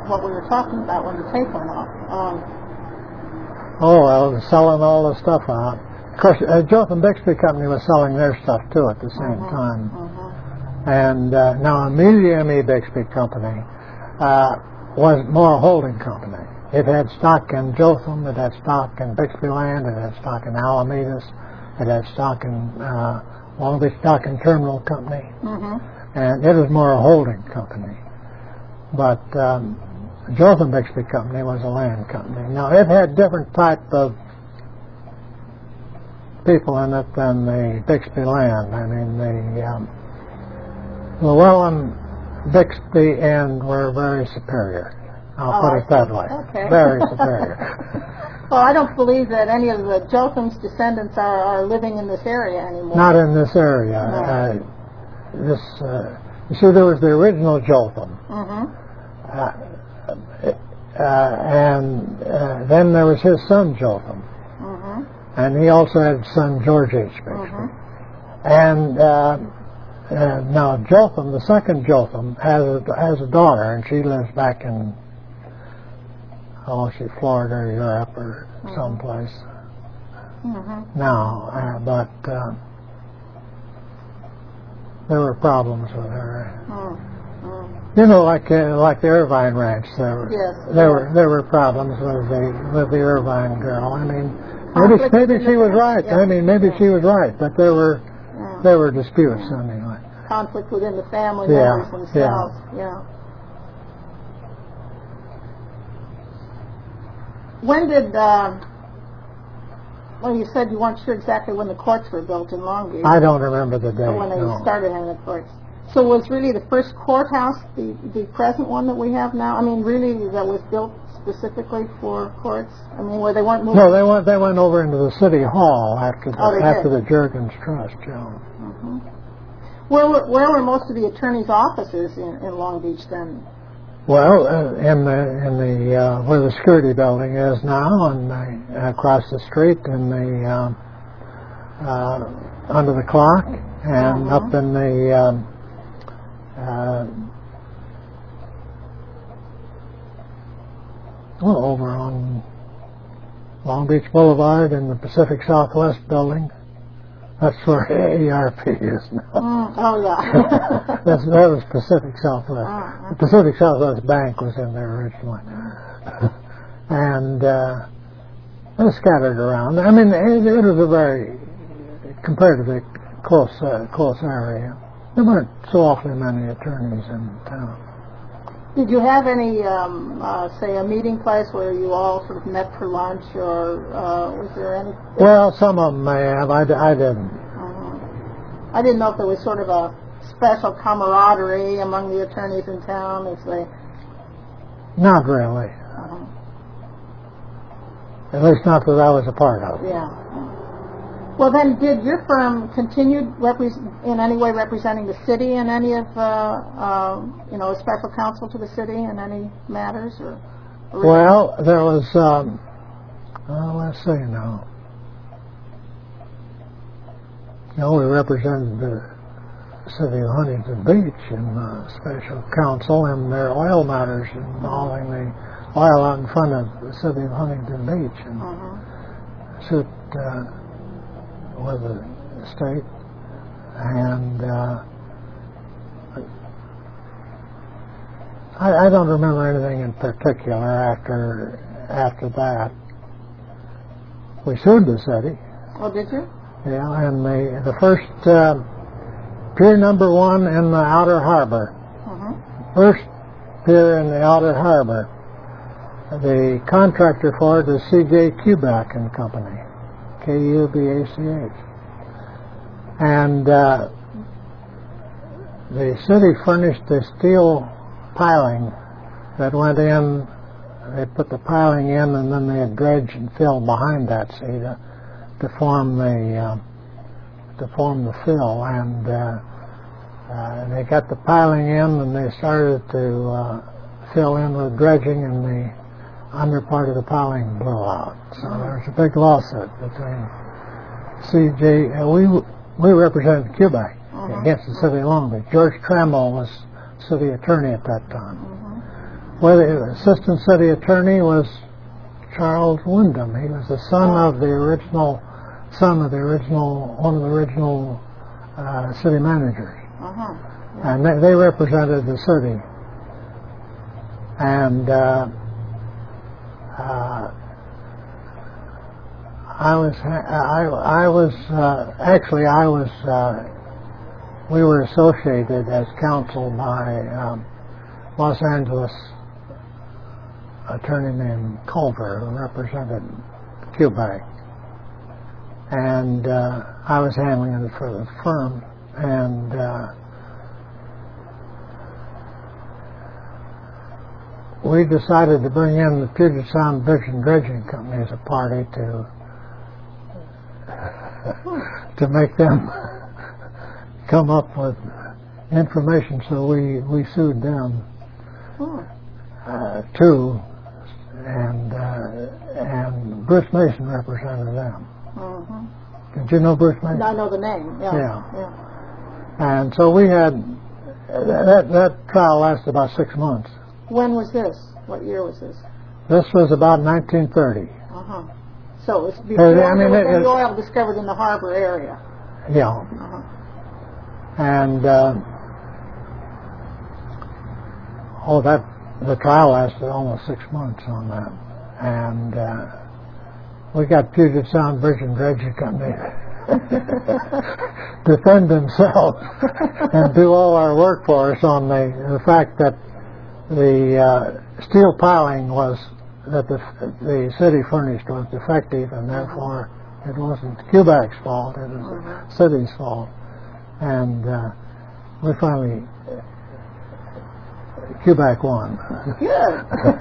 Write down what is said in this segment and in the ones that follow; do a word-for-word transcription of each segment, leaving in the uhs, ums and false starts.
what we were talking about when the tape went off. Um, oh, well, selling all the stuff out. Of course, uh, Jotham Bixby Company was selling their stuff, too, at the same uh-huh, time. uh-huh. And uh, now, Amelia M E Bixby Company uh, was more a holding company. It had stock in Jotham, it had stock in Bixby Land, it had stock in Alamedas, it had stock in uh, Long Beach Stock and Terminal Company, uh-huh. and it was more a holding company. But um, Jotham Bixby Company was a land company. Now, it had different type of people in it than the Bixby Land. I mean, the um, Llewellyn, Bixby end were very superior. I'll oh, put I it that see. way. Okay. Very superior. Well, I don't believe that any of the Jotham's descendants are, are living in this area anymore. Not in this area. No. Uh, this, uh, you see, there was the original Jotham. Mm-hmm. Uh, uh, and uh, then there was his son Jotham. Mm-hmm. And he also had a son George H. Bixby. Mm-hmm. And uh, uh, now Jotham, the second Jotham, has a, has a daughter, and she lives back in, oh, she's Florida or Europe or mm-hmm. someplace mm-hmm. now. Uh, but uh, there were problems with her. Mm-hmm. You know, like uh, like the Irvine Ranch, there were yes, there yes. were there were problems with the with the Irvine girl. I mean, maybe maybe she was right. Yeah. I mean, maybe yeah. she was right, but there were yeah. there were disputes anyway. Conflict within the family Yeah, members themselves. yeah. yeah. When did? Uh, well, you said you weren't sure exactly when the courts were built in Long Beach. I don't remember the date. Or when they no. started having the courts. So was really the first courthouse the, the present one that we have now? I mean, really, that was built specifically for courts? I mean, where they weren't moving? No, they went they went over into the city hall after the oh, after did. the Juergens Trust, yeah. Mm-hmm. Where were where were most of the attorneys' offices in, in Long Beach then? Well, uh, in the in the uh, where the security building is now, and uh, across the street in the um, uh, under the clock, and uh-huh. up in the um, uh, well, over on Long Beach Boulevard in the Pacific Southwest building. That's where A A R P is now. Mm, oh, yeah. That's, that was Pacific Southwest. Uh-huh. The Pacific Southwest Bank was in there originally. And uh, it was scattered around. I mean, it, it was a very comparatively close, uh, close area. There weren't so awfully many attorneys in town. Did you have any, um, uh, say, a meeting place where you all sort of met for lunch, or uh, was there any? Well, some of them may have. I, I didn't. Uh-huh. I didn't know if there was sort of a special camaraderie among the attorneys in town, if they. Not really. Uh-huh. At least not that I was a part of. Yeah. Well, then, did your firm continue repre- in any way representing the city in any of, uh, uh, you know, a special counsel to the city in any matters? Or, or well, there was, um, oh, let's see now. You know, we represented the city of Huntington Beach in uh, special counsel in their oil matters involving the oil out in front of the city of Huntington Beach. And uh-huh. suit, uh, with the state, and uh, I, I don't remember anything in particular after after that. We sued the city. Oh, did you? Yeah, and the the first uh, pier number one in the Outer Harbor, uh-huh. first pier in the Outer Harbor. The contractor for it is C J Kuback and Company. K U B A C H. And uh, the city furnished the steel piling that went in. They put the piling in, and then they had dredged and filled behind that, see, to, to form the uh, to form the fill. And uh, uh, they got the piling in, and they started to uh, fill in with dredging, and the under part of the piling blew out. So there was a big lawsuit between C J. Uh, we we represented Kuback uh-huh. against the city of Long Beach. George Trammell was city attorney at that time, uh-huh. Well, the assistant city attorney was Charles Wyndham. He was the son Oh. of the original, son of the original, one of the original uh, city managers. Uh-huh. And they, they represented the city. And uh, uh, I was, I, I was uh, actually, I was, uh, we were associated as counsel by um, Los Angeles attorney named Culver, who represented Quebec. And uh, I was handling it for the firm. And uh, we decided to bring in the Puget Sound Bridge and Dredging Company as a party to to make them come up with information. So we, we sued them uh, too, and uh, and Bruce Mason represented them. Mm-hmm. Did you know Bruce Mason? I know the name. Yeah. Yeah. yeah. And so we had that that trial lasted about six months. When was this? What year was this? This was about nineteen thirty. Uh-huh. So it was before I mean, there was it- any oil discovered in the harbor area. Yeah. Uh-huh. And uh, oh, that the trial lasted almost six months on that, and uh, we got Puget Sound Bridge and Dredging Company defend themselves and do all our work for us on the the fact that the uh, steel piling was that the the city furnished was defective, and therefore it wasn't Quebec's fault; it was Mhm. the city's fault. And uh, we finally, Quebec won. Good.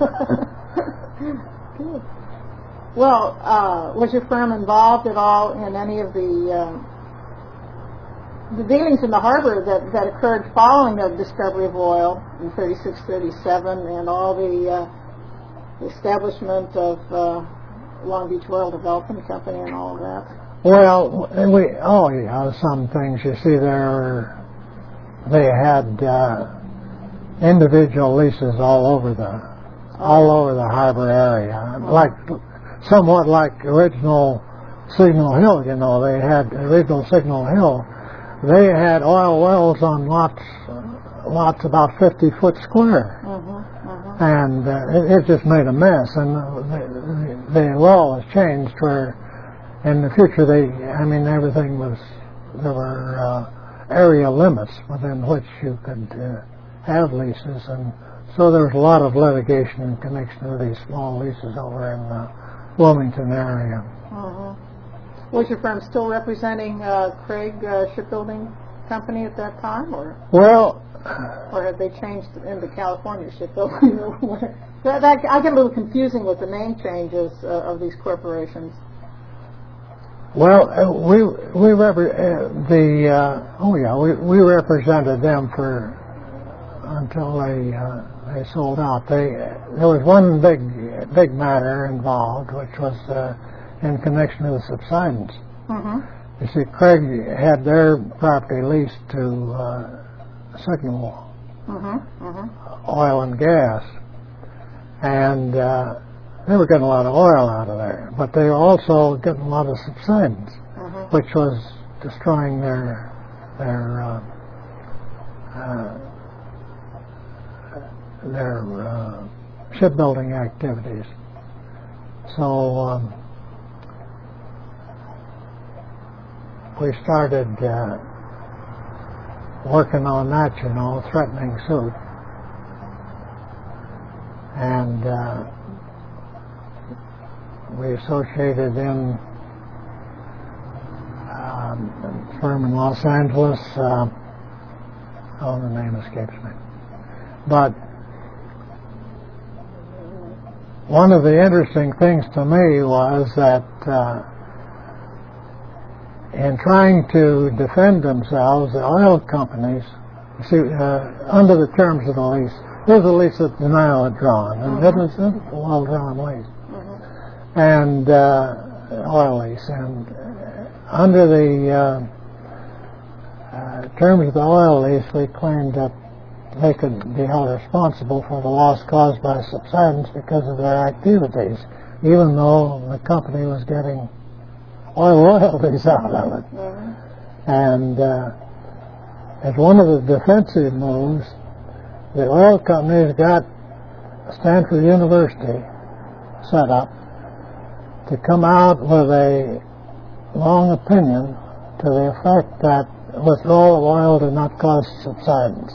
Good. Well, uh, was your firm involved at all in any of the uh, the dealings in the harbor that, that occurred following the discovery of oil in thirty-six, thirty-seven, and all the uh, establishment of uh, Long Beach Oil Development Company and all of that? Well, we oh yeah, some things you see there. They had uh, individual leases all over the all over the harbor area, like somewhat like original Signal Hill. You know, they had original Signal Hill. They had oil wells on lots, lots about fifty foot square, Mm-hmm, mm-hmm. and uh, it, it just made a mess. And the, the, the law has changed where, in the future, they, I mean, everything was, there were uh, area limits within which you could uh, have leases, and so there was a lot of litigation in connection with these small leases over in the Wilmington area. Mm-hmm. Was your firm still representing uh, Craig uh, Shipbuilding Company at that time, or Well, or had they changed into California Shipbuilding? that, that, I get a little confusing with the name changes uh, of these corporations. well, uh, we we repre- uh, the uh, oh yeah, we we represented them for until they uh, they sold out. They there was one big big matter involved, which was uh, in connection with the subsidence. Mm-hmm. You see, Craig had their property leased to uh, Signal Mm-hmm. Mm-hmm. Oil and Gas, and uh, they were getting a lot of oil out of there, but they were also getting a lot of subsidence, Mm-hmm. which was destroying their their uh, uh, their uh, shipbuilding activities. So um, we started uh, working on that, you know, threatening suit, and uh, we associated in um, a firm in Los Angeles. Uh, oh, the name escapes me. But one of the interesting things to me was that uh, in trying to defend themselves, the oil companies, you see, uh, under the terms of the lease, here's a lease that Denio had drawn, and Mhm. it was a well-drawn lease, Mm-hmm. and uh, oil lease, and uh, under the uh, uh, terms of the oil lease, we claimed that they could be held responsible for the loss caused by subsidence because of their activities, even though the company was getting oil royalties out of it. Mm-hmm. And uh, as one of the defensive moves, the oil companies got Stanford University set up to come out with a long opinion to the effect that withdrawal of oil did not cause subsidence.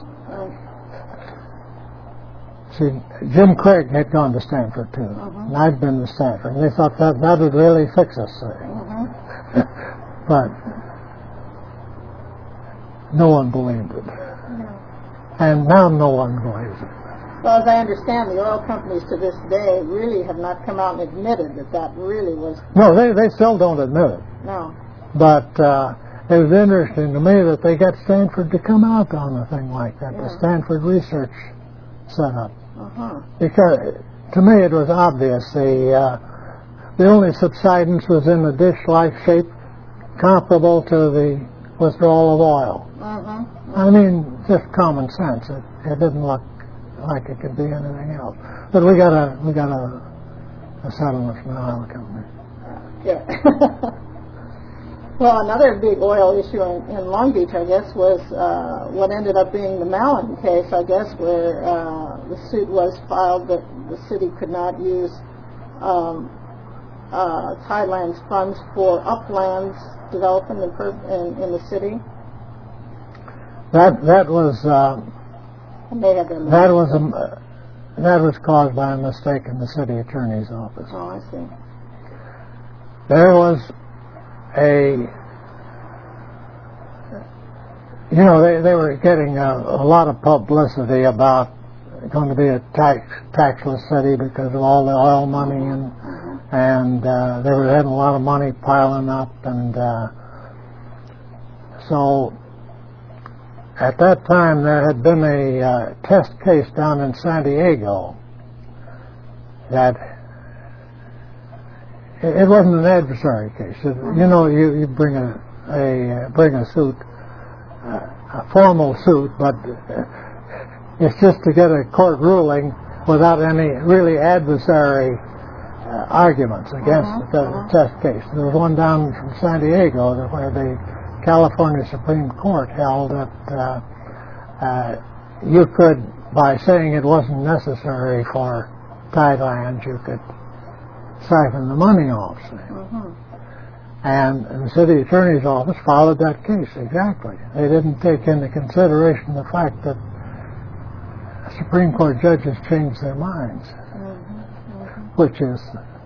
See, Jim Craig had gone to Stanford too, uh-huh. and I'd been to Stanford. And they thought that that would really fix us. Uh-huh. But no one believed it. No. And now no one believes it. Well, as I understand, the oil companies to this day really have not come out and admitted that that really was... No, they, they still don't admit it. No. But uh, it was interesting to me that they got Stanford to come out on a thing like that, Yeah. the Stanford Research Setup. Uh-huh. Because to me it was obvious the uh, the only subsidence was in a dish-like shape comparable to the withdrawal of oil. Uh-huh. I mean, just common sense. It, it didn't look like it could be anything else. But we got a we got a, a settlement from the oil company. Yeah. Well, another big oil issue in, in Long Beach, I guess, was uh, what ended up being the Mallon case, I guess, where uh, the suit was filed that the city could not use um, uh, Tideland's funds for uplands development in, per- in, in the city. That that was uh, And they had their that was a, uh, that was caused by a mistake in the city attorney's office. Oh, I see. There was a, you know, they, they were getting a, a lot of publicity about going to be a tax taxless city because of all the oil money, and Mm-hmm. and uh, they were having a lot of money piling up, and uh, so at that time there had been a uh, test case down in San Diego that it wasn't an adversary case. It, you know, you, you bring a, a bring a suit, uh, a formal suit, but it's just to get a court ruling without any really adversary uh, arguments against Uh-huh, the uh-huh. test case. There was one down from San Diego where the California Supreme Court held that uh, uh, you could, by saying it wasn't necessary for Tideland, you could siphon the money off. Mm-hmm. And the city attorney's office followed that case exactly. They didn't take into consideration the fact that Supreme Court judges changed their minds, Mm-hmm. Mm-hmm. which is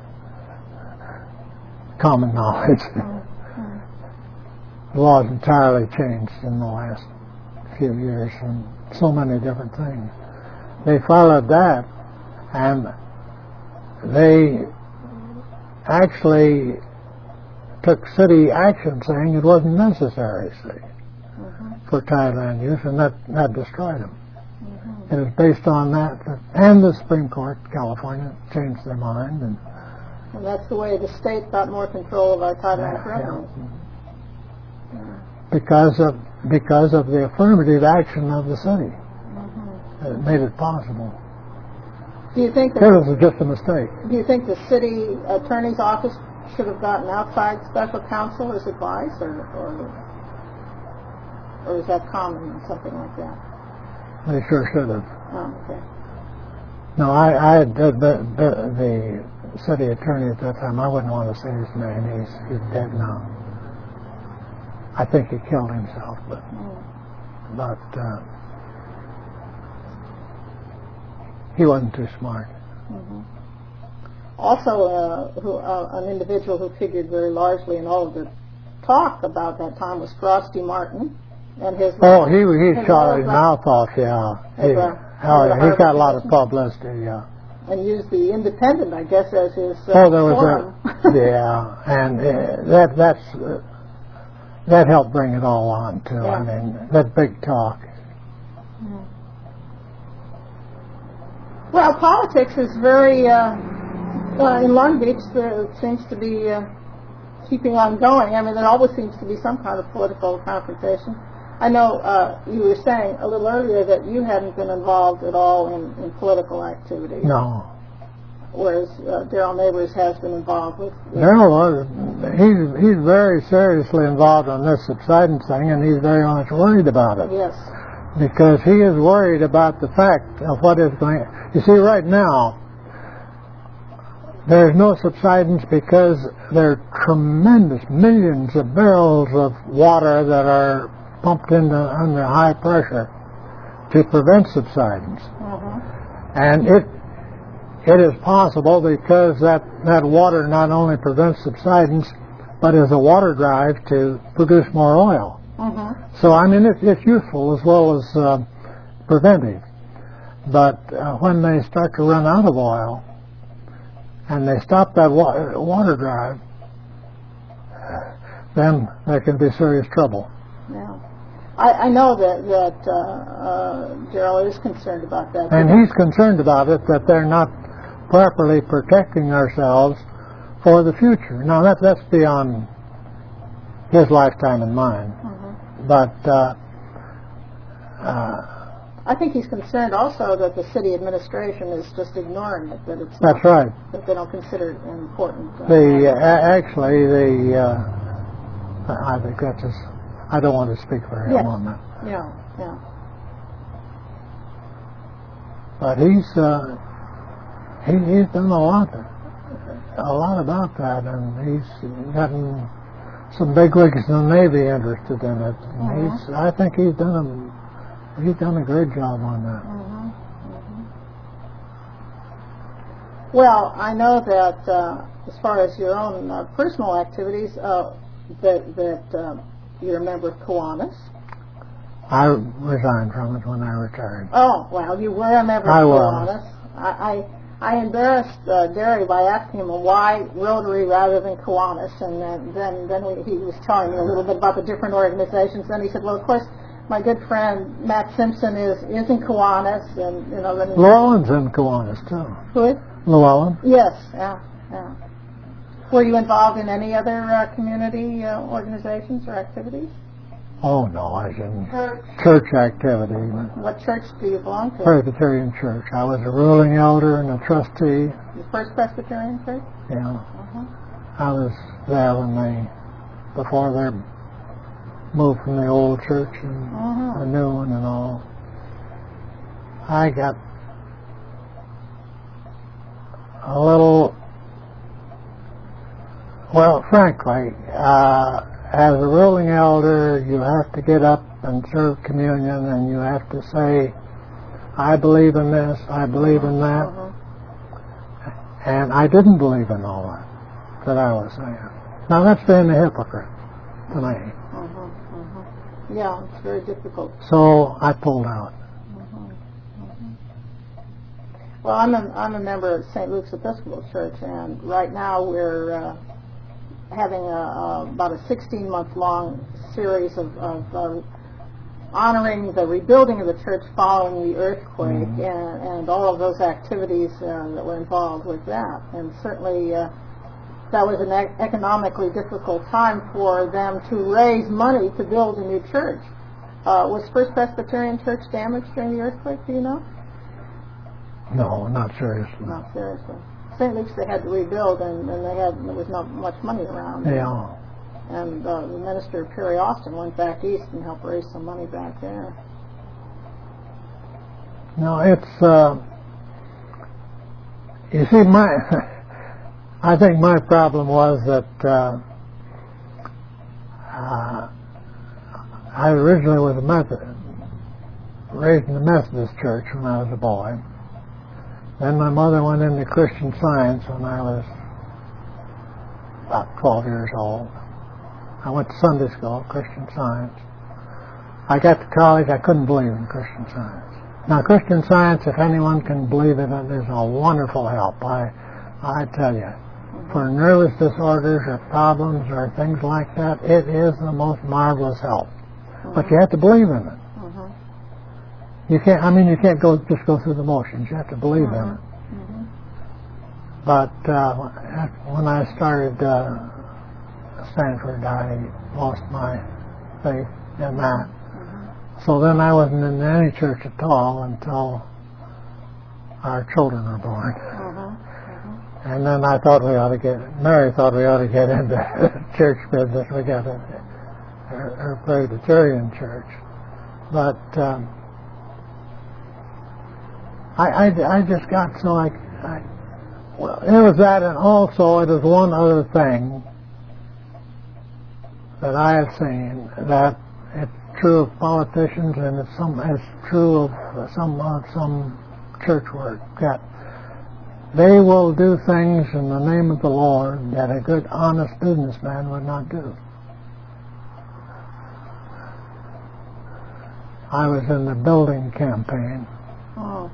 common knowledge. Mm-hmm. The law's entirely changed in the last few years and so many different things. They followed that, and they actually took city action saying it wasn't necessary, see, Mm-hmm. for Tideland use, and that, that destroyed them. Mm-hmm. It was based on that, that, and the Supreme Court, California, changed their mind. And, And that's the way the state got more control of our Tideland yeah, revenue. yeah. because of because of the affirmative action of the city, Mm-hmm. it made it possible. Do you think It that, was just a mistake. do you think the city attorney's office should have gotten outside special counsel as advice, or or, or is that common in something like that? They sure should have. Oh, okay. No, I, I the, the, the, the city attorney at that time, I wouldn't want to say his name. He's, he's dead now. I think he killed himself, but Mm. but uh, he wasn't too smart. Mm-hmm. Also, uh, who, uh, an individual who figured very largely in all of the talk about that time was Frosty Martin, and his. Oh, he he his shot little his gra- mouth off. Yeah, he, His, uh, oh, little yeah, he got a lot of Harvard publicity. Yeah. and used the Independent, I guess, as his. Uh, Oh, there was forum. a yeah, and uh, that that's uh, that helped bring it all on too. Yeah. I mean, that big talk. Mm. Well, politics is very, uh, uh, in Long Beach, there seems to be uh, keeping on going. I mean, there always seems to be some kind of political confrontation. I know uh, you were saying a little earlier that you hadn't been involved at all in, in political activity. No. Whereas uh, Daryl Neighbors has been involved with... with Daryl was, he's, he's very seriously involved on this subsidence thing, and he's very much worried about it. Yes. Because he is worried about the fact of what is going... You see, right now, there's no subsidence because there are tremendous millions of barrels of water that are pumped into under high pressure to prevent subsidence. Mm-hmm. And it it is possible because that, that water not only prevents subsidence, but is a water drive to produce more oil. Mm-hmm. So, I mean, it, it's useful as well as uh, preventive. But uh, when they start to run out of oil, and they stop that wa- water drive, then there can be serious trouble. Yeah. I, I know that, that uh, uh, Daryl is concerned about that. And he's concerned about it, that they're not properly protecting ourselves for the future. Now, that, that's beyond his lifetime and mine. Mm-hmm. But uh, uh, I think he's concerned also that the city administration is just ignoring it, that it's that's not, right. that they don't consider it important. Uh, The uh, actually the uh, I think that's just, I don't want to speak for him yes. on that. Yeah, yeah. But he's uh, he, he's done a lot, a lot about that, and he's gotten some bigwigs in the Navy interested in it. And Mm-hmm. he's, I think he's done a he's done a great job on that. Mm-hmm. Mm-hmm. Well, I know that uh, as far as your own uh, personal activities, uh, that that uh, you're a member of Kiwanis. I resigned from it when I retired. Oh, well, you were a member I of was. Kiwanis. I, I I embarrassed uh, Derry by asking him why Rotary rather than Kiwanis, and then then, then we, he was telling me a little bit about the different organizations. Then he said, well, of course, my good friend Matt Simpson is, is in Kiwanis, and you know. Then he, Llewellyn's in Kiwanis too. who is? Llewellyn. Yes, yeah, yeah. Were you involved in any other uh, community uh, organizations or activities? Oh no, I was in Church. church activity. What church do you belong to? Presbyterian Church. I was a ruling elder and a trustee. The First Presbyterian Church? Yeah. Uh-huh. I was there when they, before they moved from the old church and Uh-huh. the new one and all. I got a little, well, frankly, uh, as a ruling elder, you have to get up and serve communion, and you have to say, I believe in this, I believe in that. Uh-huh. And I didn't believe in all that that I was saying. Now that's being a hypocrite to me. Uh-huh. Uh-huh. Yeah, it's very difficult. So I pulled out. Uh-huh. Uh-huh. Well, I'm a, I'm a member of Saint Luke's Episcopal Church, and right now we're uh, having a, a, about a sixteen-month-long series of, of uh, honoring the rebuilding of the church following the earthquake, Mm-hmm. and, and all of those activities uh, that were involved with that. And certainly uh, that was an ec- economically difficult time for them to raise money to build a new church. Uh, was First Presbyterian Church damaged during the earthquake, do you know? No, not seriously. Not seriously. Saint Luke's they had to rebuild, and, and they had there was not much money around. Yeah. And uh, the minister, Perry Austin, went back east and helped raise some money back there. No, it's, uh, you see, my, I think my problem was that uh, uh, I originally was a Methodist, raised in the Methodist church when I was a boy. Then my mother went into Christian Science when I was about twelve years old. I went to Sunday school, Christian Science. I got to college, I couldn't believe in Christian Science. Now, Christian Science, if anyone can believe in it, is a wonderful help. I, I tell you, for nervous disorders or problems or things like that, it is the most marvelous help. But you have to believe in it. Uh-huh. You can't. I mean, you can't go just go through the motions. You have to believe in it. Uh-huh. But uh, when I started uh, Stanford, I lost my faith in that. Uh-huh. So then I wasn't in any church at all until our children were born. Uh-huh. Uh-huh. And then I thought we ought to get, Mary thought we ought to get into church business. We got a, a, a Presbyterian church. But um, I, I, I just got so I, I, well, it was that, and also it was one other thing that I have seen that it's true of politicians, and it's some it's true of some uh, some church work, that they will do things in the name of the Lord that a good, honest businessman would not do. I was in the building campaign, Oh.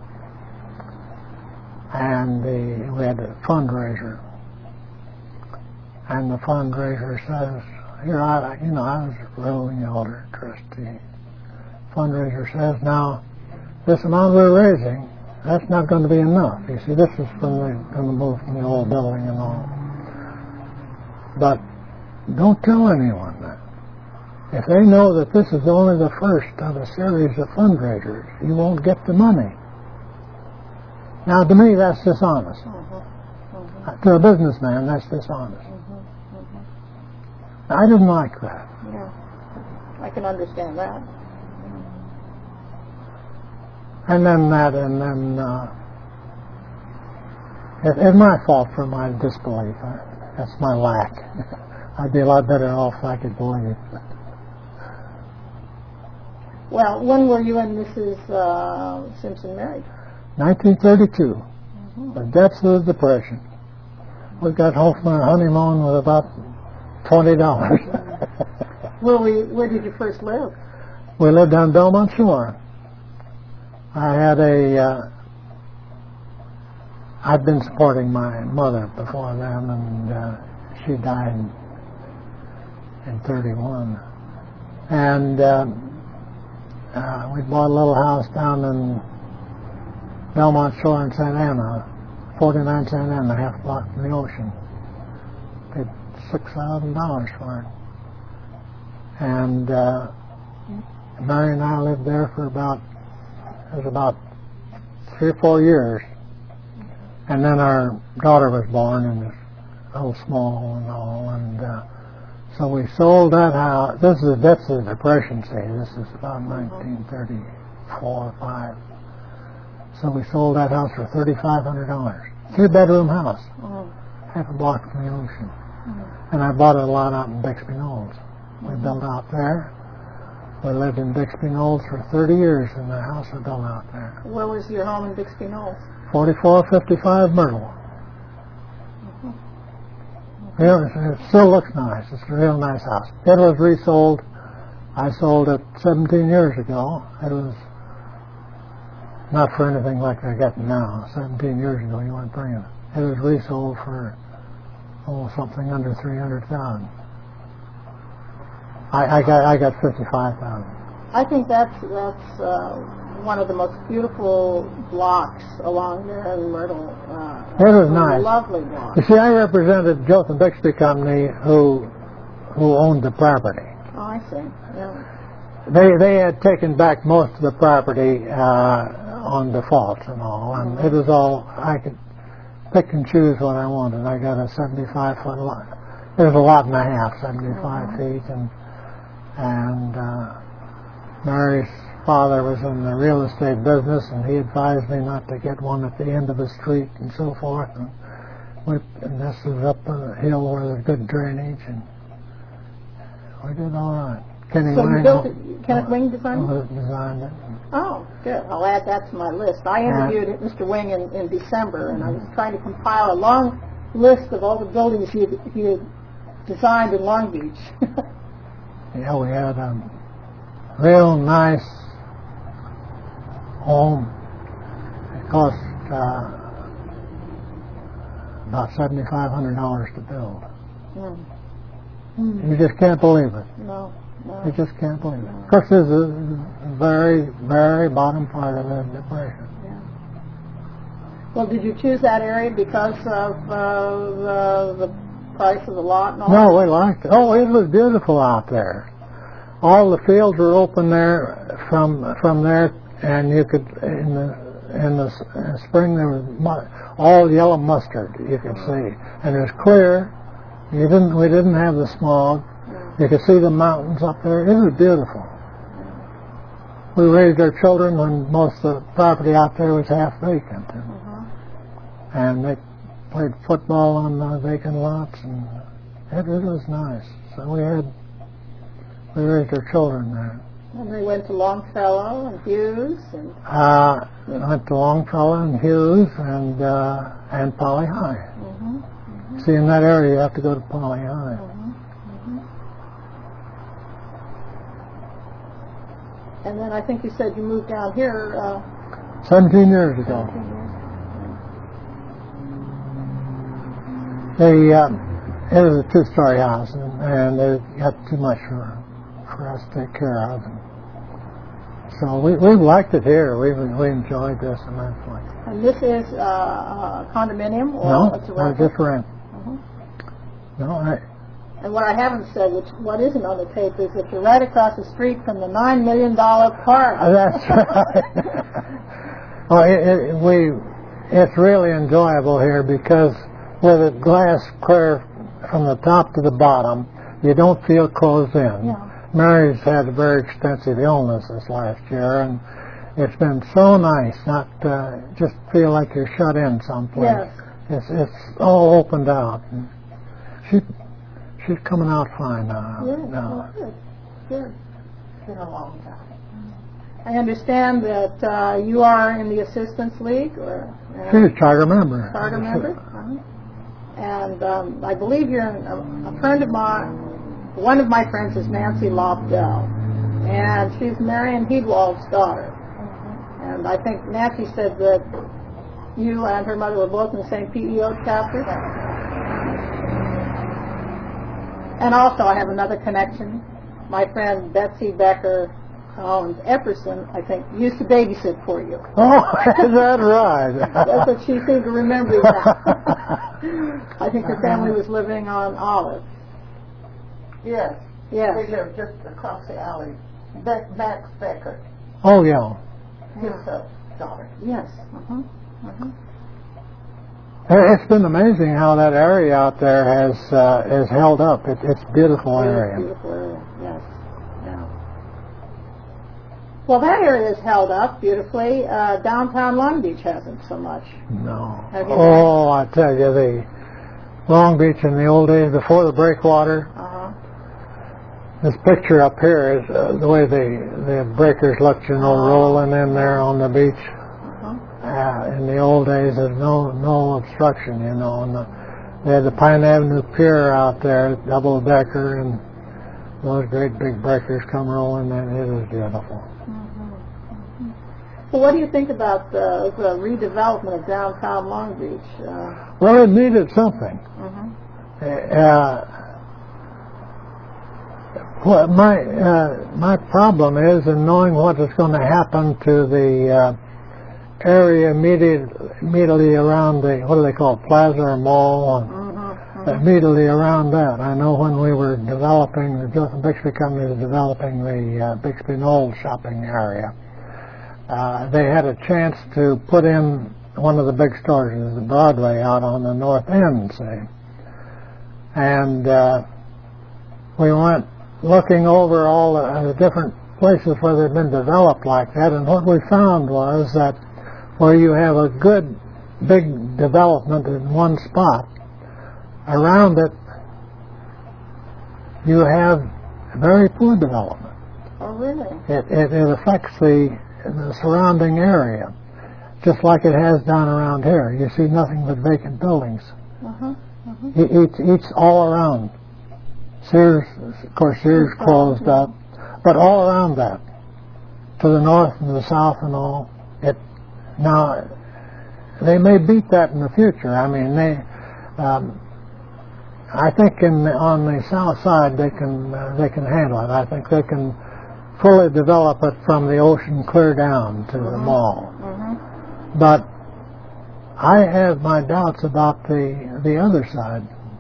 and the, we had a fundraiser, and the fundraiser says, here I, you know, I was a ruling elder, trustee. Fundraiser says, now, this amount we're raising, that's not going to be enough. You see, this is from the, from the move from the old building and all. But don't tell anyone that. If they know that this is only the first of a series of fundraisers, you won't get the money. Now, to me, that's dishonest. Uh-huh. Uh-huh. To a businessman, that's dishonest. Uh-huh. Uh-huh. I didn't like that. Yeah, I can understand that. And then that, and then uh, it, it's my fault for my disbelief. I, that's my lack. I'd be a lot better off if I could believe. Well, when were you and Missus Uh, Simpson married? nineteen thirty-two, Mm-hmm. the depths of the Depression. We got home from our honeymoon with about twenty dollars. Where, we, where did you first live? We lived on Belmont Shore. I had a, uh, I'd been supporting my mother before then, and uh, she died in thirty-one. And uh, uh, we bought a little house down in Belmont Shore in Saint Anna, forty-nine Saint Anna, half block from the ocean. Paid six thousand dollars for it. And uh, Mary and I lived there for about, it was about three or four years. And then our daughter was born, and was a little small and all, and uh, so we sold that house. This is the depths of the Depression, say. This is about nineteen thirty-four or five. So we sold that house for thirty-five hundred dollars. Three-bedroom house, Oh. half a block from the ocean. Mm-hmm. And I bought a lot out in Bixby Knolls. We built out there. We lived in Bixby Knolls for thirty years in the house we built out there. Where was your home in Bixby Knolls? forty-four fifty-five Myrtle. Mm-hmm. Yeah, it still looks nice. It's a real nice house. It was resold. I sold it seventeen years ago. It was not for anything like they're getting now. seventeen years ago, you weren't bringing it. It was resold for oh, something under three hundred thousand. I, I got I got fifty-five thousand. I think that's that's uh, one of the most beautiful blocks along there in Myrtle. Uh, It was a nice. Lovely block. You see, I represented Jotham Bixby Company, who who owned the property. Oh, I see. Yeah. They they had taken back most of the property uh, on defaults and all, and Mm-hmm. it was all, I could pick and choose what I wanted. I got a seventy-five foot lot. It was a lot and a half, seventy-five Mm-hmm. feet, and and uh, Mary's father was in the real estate business, and he advised me not to get one at the end of the street and so forth. And, we, and this is up a hill where there's good drainage, and we did all right. Kenny So you Wing, built it, Kenneth Wing designed it? uh, designed it. Oh, good. I'll add that to my list. I interviewed Mister Wing in, in December, and I was trying to compile a long list of all the buildings he had, he had designed in Long Beach. Yeah, we had a real nice home. It cost uh, about seventy-five hundred dollars to build. mm. Mm. You just can't believe it. No, no. You just can't believe it. Of course, this is a very, very bottom part of the Depression. Yeah. Well, did you choose that area because of uh, the, the price of the lot and all No, we liked it. Oh, it was beautiful out there. all the fields were open there from from there, and you could in the in the s- spring there was mu- all yellow mustard you could see, and it was clear. You didn't we didn't have the smog. You could see the mountains up there. It was beautiful. We raised our children when most of the property out there was half vacant, and, Uh-huh. and they played football on the vacant lots, and it, it was nice. So we had we raised our children there. And they went to Longfellow and Hughes and Uh, went to Longfellow and Hughes and uh, and Poly High. Mm-hmm. See, in that area, you have to go to Poly High. Mm-hmm. Mm-hmm. And then I think you said you moved down here. Uh, Seventeen years ago. They, uh, it was a two-story house, and, and they got too much for for us to take care of. And so we we liked it here. We we enjoyed this immensely. and this is uh, a condominium or No, it's a no, rental? just rent. Mhm. No, I, And what I haven't said, which what isn't on the tape, is that you're right across the street from the nine million dollar park. Uh, That's right. Well, it, it, we, it's really enjoyable here because with a glass clear from the top to the bottom, you don't feel closed in. Yeah. Mary's had a very extensive illness this last year, and it's been so nice not uh, just feel like you're shut in someplace. Yes. It's it's all opened out. And she she's coming out fine now. Yes, now. well, good. Good. It's been a long time. I understand that uh, you are in the Assistance League, or uh, She's a charter member. charter member, uh-huh. And um, I believe you're a, a friend of mine. One of my friends is Nancy Lobdell, and she's Marion Heedwald's daughter. And I think Nancy said that you and her mother were both in the same P E O chapter. And also, I have another connection. My friend Betsy Becker Collins Epperson, I think, used to babysit for you. Oh, is that right? That's what she seemed to remember that. I think her family was living on Olive. Yes. Yes. They live just across the alley. Beck, Max Becker, Oh, yeah. his uh, daughter. Yes. Uh-huh. Uh-huh. It's been amazing how that area out there has uh, has held up. It, it's a beautiful It is area. Beautiful area. Yes. Yeah. Well, that area is held up beautifully. Uh, downtown Long Beach hasn't so much. No. Have you Oh, I tell you, the Long Beach in the old days before the breakwater. Uh-huh. This picture up here is uh, the way the the breakers looked, you know, rolling in there on the beach. Uh-huh. Uh, in the old days, there's no no obstruction, you know. And the, they had the Pine Avenue Pier out there, double decker, and those great big breakers come rolling in. It is beautiful. So what do you think about the, the redevelopment of downtown Long Beach? Uh, Well, it needed something. uh-huh. Uh, well, my uh, my problem is in knowing what is going to happen to the uh, area immediate, immediately around the, what do they call it, plaza or mall, and Uh-huh. immediately around that. I know when we were developing, the Bixby Company was developing the uh, Bixby Knoll shopping area, uh, they had a chance to put in one of the big stores, the Broadway, out on the north end, see. And uh, we went looking over all the, the different places where they've been developed like that, and what we found was that where you have a good big development in one spot, around it you have very poor development. Oh, really? It, it, it affects the, the surrounding area, just like it has down around here. You see nothing but vacant buildings. Uh-huh. Uh-huh. It eats, eats all around. Sears, of course, Sears closed up, but all around that, to the north and the south and all. It now they may beat that in the future. I mean, they. Um, I think in the, on the south side they can uh, they can handle it. I think they can fully develop it from the ocean clear down to the mall. Uh-huh. But I have my doubts about the the other side.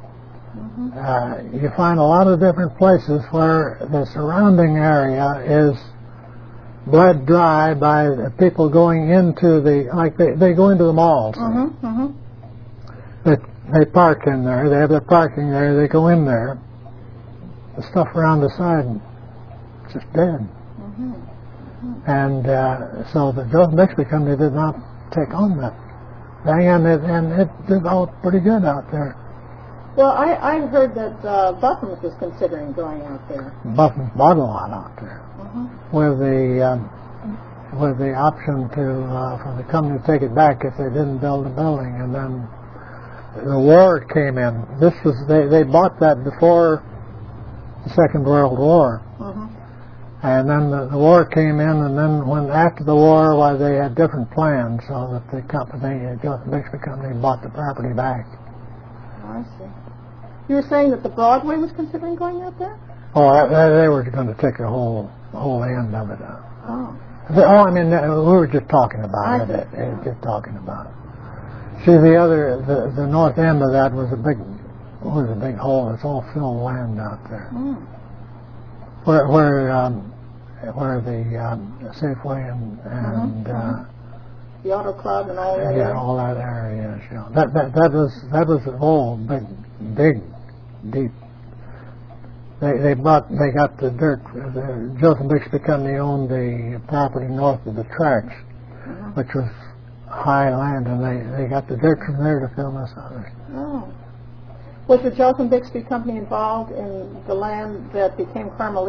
Mhm. Uh, you find a lot of different places where the surrounding area is bled dry by the people going into the, like they, they go into the malls. Mhm. Mhm. They, they park in there, they have their parking there, they go in there. The stuff around the side is just dead. Mhm. And uh, so the Joseph Bixby Company did not take on that thing, and it, and it developed pretty good out there. Well, I I heard that uh, Buffins was considering going out there. Buffins bought a lot out there Mhm. with the um, with the option to uh, for the company to take it back if they didn't build a building, and then the war came in. This was they they bought that before the Second World War. Mhm. And then the, the war came in, and then when after the war, why they had different plans, so that the company, the Joseph Bixby Company, bought the property back. Oh, I see. You were saying that the Broadway was considering going out there? Oh, they, they were going to take the whole the whole end of it. Out. Oh. The, oh, I mean, we were just talking about I it. see. it, it just talking about it. See, the other, the the north end of that was a big, was a big hole. It's all filled land out there. Mm. Where where um, where the um, Safeway and and Mhm. uh, The Auto Club and all that. yeah, area? all that area is, you know. That that that was that was all big, big, deep. They they bought they got the dirt. The Joseph Bixby Company owned the property north of the tracks, Mhm. which was high land, and they they got the dirt from there to fill this other. Oh. Was the Joseph Bixby Company involved in the land that became Carmelita?